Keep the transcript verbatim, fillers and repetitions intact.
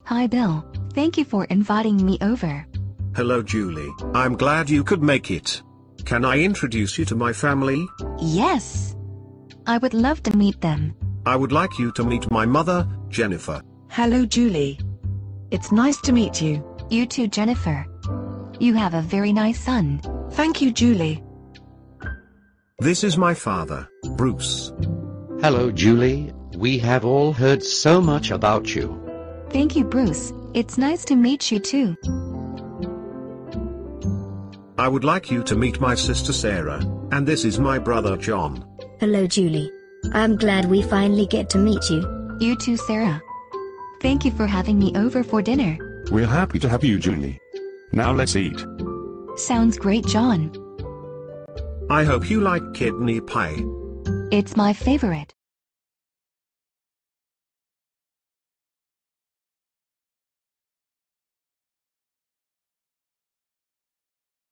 Hi Bill, thank you for inviting me over. Hello Julie, I'm glad you could make it. Can I introduce you to my family? Yes. I would love to meet them. I would like you to meet my mother, Jennifer. Hello Julie. It's nice to meet you. You too, Jennifer. You have a very nice son. Thank you, Julie. This is my father, Bruce. Hello Julie, we have all heard so much about you. Thank you, Bruce. It's nice to meet you too. I would like you to meet my sister Sarah, and this is my brother John. Hello Julie. I'm glad we finally get to meet you. You too, Sarah. Thank you for having me over for dinner. We're happy to have you, Julie. Now let's eat. Sounds great, John. I hope you like kidney pie. It's my favorite.